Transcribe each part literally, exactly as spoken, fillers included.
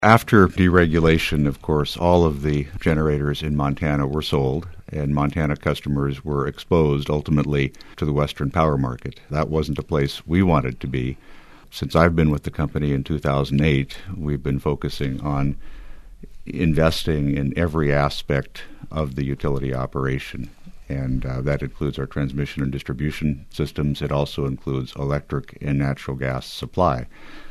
After deregulation, of course, all of the generators in Montana were sold, and Montana customers were exposed ultimately to the Western power market. That wasn't a place we wanted to be. Since I've been with the company in two thousand eight, we've been focusing on investing in every aspect of the utility operation, and uh, that includes our transmission and distribution systems. It also includes electric and natural gas supply.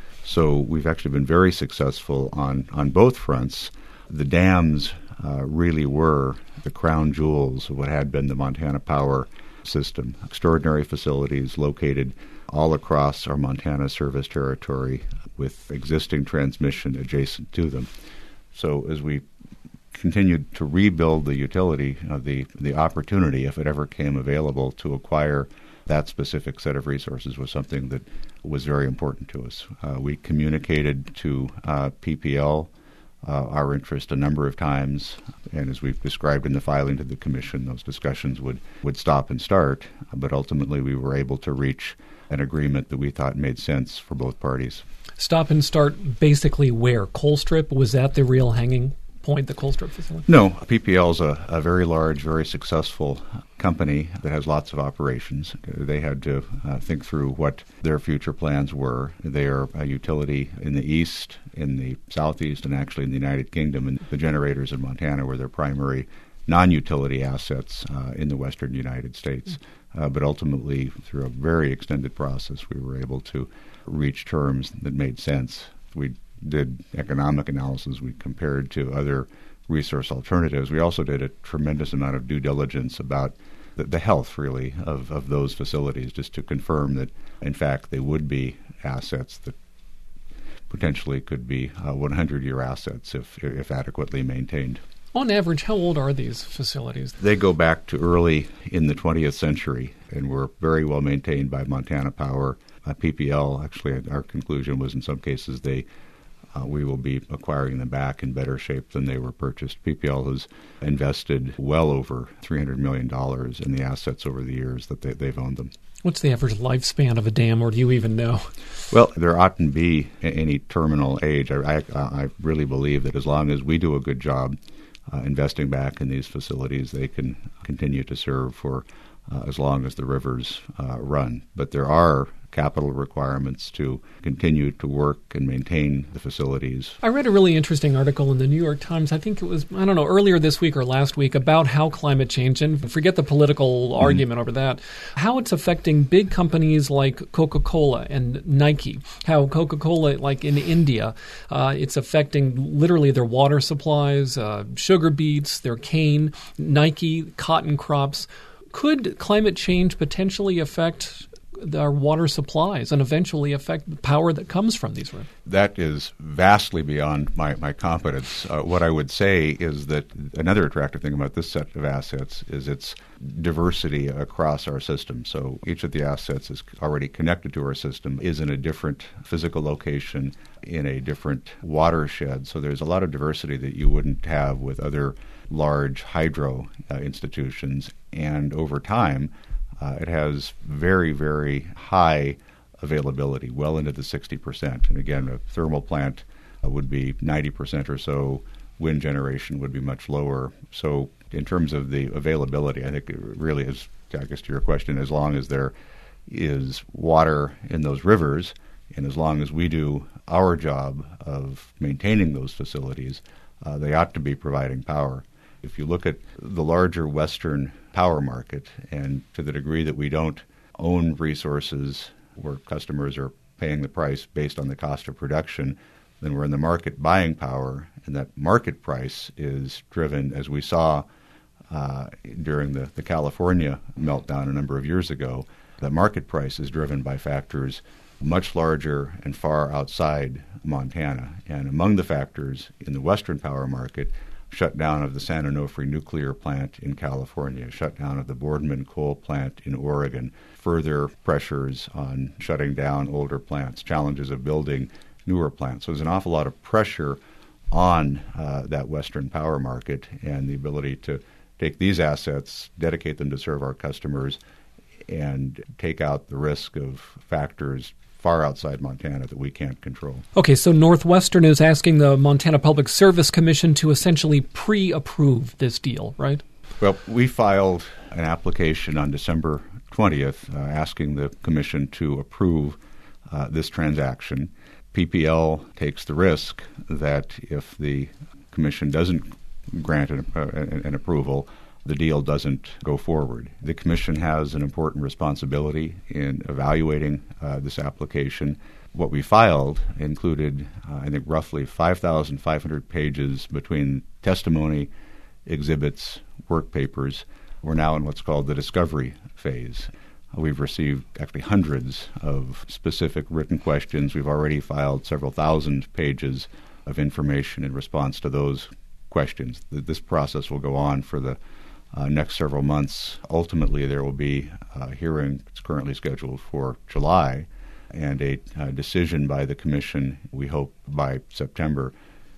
So we've actually been very successful on, on both fronts. The dams uh, really were the crown jewels of what had been the Montana Power system. Extraordinary facilities located all across our Montana service territory with existing transmission adjacent to them. So as we continued to rebuild the utility, uh, the, the opportunity, if it ever came available, to acquire that specific set of resources was something that was very important to us. Uh, we communicated to uh, P P L uh, our interest a number of times, and as we've described in the filing to the Commission, those discussions would, would stop and start, but ultimately we were able to reach an agreement that we thought made sense for both parties. Stop and start basically where? Colstrip? Was that the real hanging point, the Colstrip facility? No. P P L is a, a very large, very successful company that has lots of operations. They had to uh, think through what their future plans were. They are a utility in the east, in the southeast, and actually in the United Kingdom, and the generators in Montana were their primary non-utility assets uh, in the western United States. Uh, but ultimately, through a very extended process, we were able to reach terms that made sense. We did economic analysis. We compared to other resource alternatives. We also did a tremendous amount of due diligence about the, the health, really, of, of those facilities, just to confirm that, in fact, they would be assets that potentially could be uh, hundred-year assets if, if adequately maintained. On average, how old are these facilities? They go back to early in the twentieth century and were very well maintained by Montana Power. Uh, P P L, actually, our conclusion was in some cases they uh, we will be acquiring them back in better shape than they were purchased. P P L has invested well over three hundred million dollars in the assets over the years that they, they've owned them. What's the average lifespan of a dam, or do you even know? Well, there oughtn't be any terminal age. I, I, I really believe that as long as we do a good job Uh, investing back in these facilities, they can continue to serve for uh, as long as the rivers uh, run. But there are capital requirements to continue to work and maintain the facilities. I read a really interesting article in the New York Times, I think it was, I don't know, earlier this week or last week, about how climate change, and forget the political mm-hmm. argument over that, how it's affecting big companies like Coca-Cola and Nike, how Coca-Cola, like in India, uh, it's affecting literally their water supplies, uh, sugar beets, their cane, Nike, cotton crops. Could climate change potentially affect our water supplies and eventually affect the power that comes from these rivers? That is vastly beyond my, my competence. Uh, what I would say is that another attractive thing about this set of assets is its diversity across our system. So each of the assets is already connected to our system, is in a different physical location, in a different watershed. So there's a lot of diversity that you wouldn't have with other large hydro uh, institutions. And over time, Uh, it has very, very high availability, well into the sixty percent. And again, a thermal plant uh, would be ninety percent or so. Wind generation would be much lower. So in terms of the availability, I think it really is, I guess to your question, as long as there is water in those rivers and as long as we do our job of maintaining those facilities, uh, they ought to be providing power. If you look at the larger Western power market, and to the degree that we don't own resources where customers are paying the price based on the cost of production, then we're in the market buying power, and that market price is driven, as we saw uh, during the, the California meltdown a number of years ago, that market price is driven by factors much larger and far outside Montana. And among the factors in the Western power market, shutdown of the San Onofre nuclear plant in California, shutdown of the Boardman coal plant in Oregon, further pressures on shutting down older plants, challenges of building newer plants. So there's an awful lot of pressure on uh, that Western power market, and the ability to take these assets, dedicate them to serve our customers, and take out the risk of factors far outside Montana that we can't control. Okay, so Northwestern is asking the Montana Public Service Commission to essentially pre-approve this deal, right? Well, we filed an application on December twentieth uh, asking the commission to approve uh, this transaction. P P L takes the risk that if the commission doesn't grant an, uh, an approval, the deal doesn't go forward. The commission has an important responsibility in evaluating uh, this application. What we filed included, uh, I think, roughly five thousand five hundred pages between testimony, exhibits, work papers. We're now in what's called the discovery phase. We've received actually hundreds of specific written questions. We've already filed several thousand pages of information in response to those questions. This process will go on for the Uh, next several months. Ultimately, there will be a hearing that's currently scheduled for July and a uh, decision by the Commission, we hope, by September.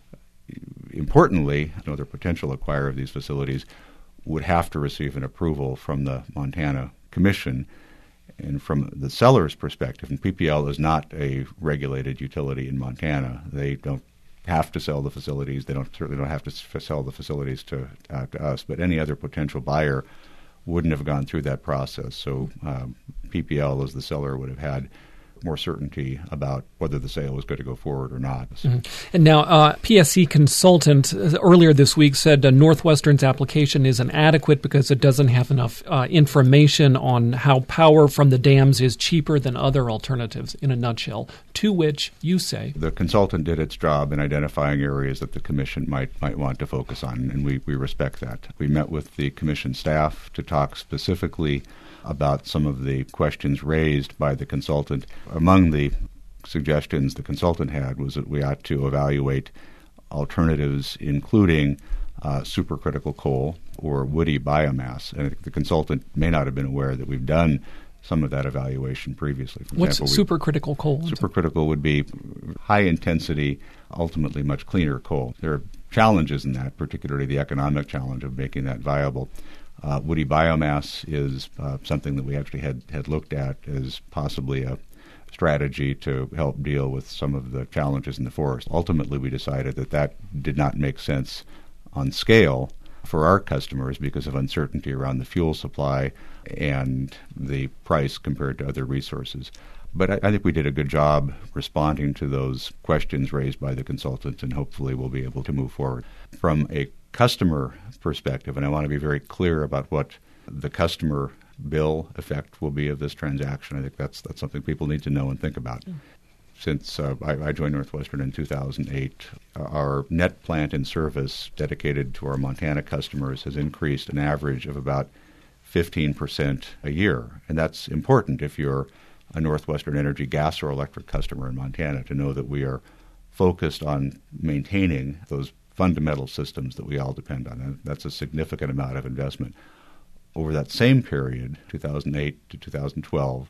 Importantly, another potential acquirer of these facilities would have to receive an approval from the Montana Commission. And from the seller's perspective, and P P L is not a regulated utility in Montana. They don't have to sell the facilities. They don't certainly don't have to f- sell the facilities to uh, to us. But any other potential buyer wouldn't have gone through that process. So um, P P L, as the seller, would have had more certainty about whether the sale was going to go forward or not. Mm-hmm. And now, uh, P S C Consultant uh, earlier this week said uh, Northwestern's application is inadequate because it doesn't have enough uh, information on how power from the dams is cheaper than other alternatives, in a nutshell, to which you say the consultant did its job in identifying areas that the commission might might want to focus on, and we, we respect that. We met with the commission staff to talk specifically about some of the questions raised by the consultant. Among the suggestions the consultant had was that we ought to evaluate alternatives, including uh, supercritical coal or woody biomass. And I think the consultant may not have been aware that we've done some of that evaluation previously. For What's example, supercritical coal? Supercritical would be high-intensity, ultimately much cleaner coal. There are challenges in that, particularly the economic challenge of making that viable. Uh, woody biomass is uh, something that we actually had, had looked at as possibly a strategy to help deal with some of the challenges in the forest. Ultimately, we decided that that did not make sense on scale for our customers because of uncertainty around the fuel supply and the price compared to other resources. But I, I think we did a good job responding to those questions raised by the consultants, and hopefully we'll be able to move forward. From a customer perspective, and I want to be very clear about what the customer bill effect will be of this transaction. I think that's that's something people need to know and think about. Mm. Since uh, I, I joined Northwestern in two thousand eight, uh, our net plant in service dedicated to our Montana customers has increased an average of about fifteen percent a year. And that's important if you're a Northwestern Energy gas or electric customer in Montana to know that we are focused on maintaining those fundamental systems that we all depend on. And that's a significant amount of investment. Over that same period, two thousand eight to two thousand twelve,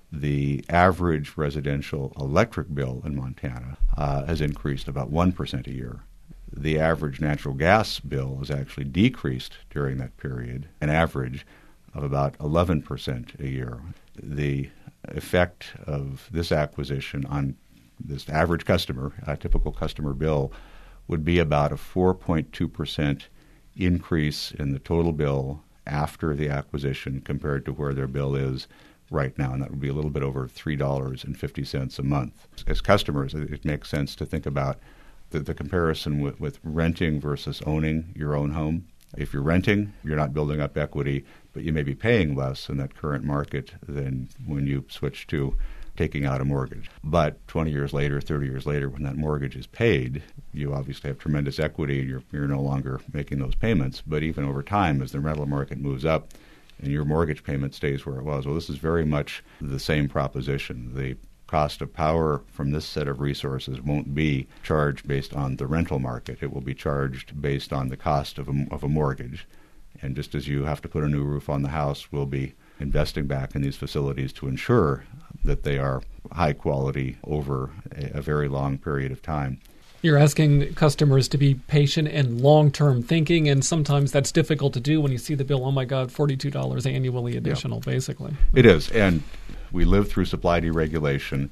the average residential electric bill in Montana uh, has increased about one percent a year. The average natural gas bill has actually decreased during that period, an average of about eleven percent a year. The effect of this acquisition on this average customer, a typical customer bill, would be about a four point two percent increase in the total bill after the acquisition compared to where their bill is right now, and that would be a little bit over three dollars and fifty cents a month. As customers, it makes sense to think about the, the comparison with, with renting versus owning your own home. If you're renting, you're not building up equity, but you may be paying less in that current market than when you switch to taking out a mortgage. But twenty years later, thirty years later, when that mortgage is paid, you obviously have tremendous equity and you're, you're no longer making those payments. But even over time, as the rental market moves up and your mortgage payment stays where it was, well, this is very much the same proposition. The cost of power from this set of resources won't be charged based on the rental market. It will be charged based on the cost of a, of a mortgage. And just as you have to put a new roof on the house, we'll be investing back in these facilities to ensure that they are high quality over a, a very long period of time. You're asking customers to be patient and long-term thinking, and sometimes that's difficult to do when you see the bill, oh my God, forty-two dollars annually additional, yeah. basically. It is, and we live through supply deregulation.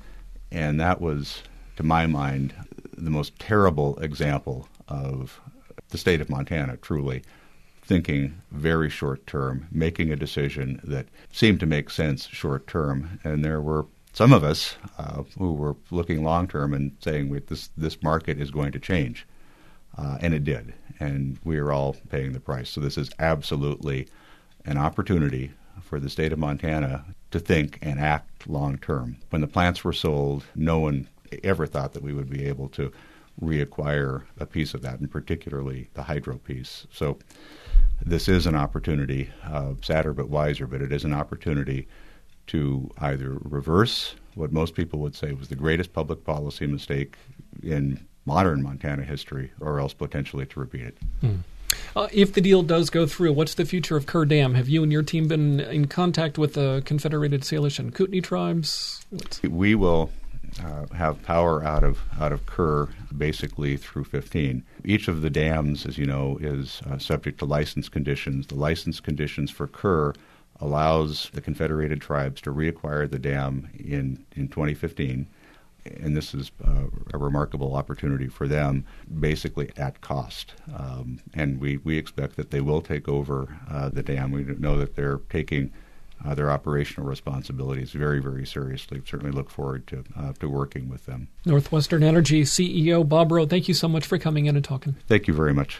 And that was, to my mind, the most terrible example of the state of Montana truly thinking very short term, making a decision that seemed to make sense short term. And there were some of us uh, who were looking long term and saying Wait, this this market is going to change. Uh, and it did. And we are all paying the price. So this is absolutely an opportunity for the state of Montana to think and act long term. When the plants were sold, no one ever thought that we would be able to reacquire a piece of that, and particularly the hydro piece. So this is an opportunity, uh, sadder but wiser, but it is an opportunity to either reverse what most people would say was the greatest public policy mistake in modern Montana history, or else potentially to repeat it. Hmm. Uh, if the deal does go through, what's the future of Kerr Dam? Have you and your team been in contact with the Confederated Salish and Kootenai tribes? What's... We will uh, have power out of out of Kerr basically through fifteen. Each of the dams, as you know, is uh, subject to license conditions. The license conditions for Kerr allows the Confederated tribes to reacquire the dam in, in twenty fifteen. And this is uh, a remarkable opportunity for them, basically at cost. Um, and we, we expect that they will take over uh, the dam. We know that they're taking uh, their operational responsibilities very, very seriously. We certainly look forward to uh, to working with them. Northwestern Energy C E O Bob Rowe, thank you so much for coming in and talking. Thank you very much.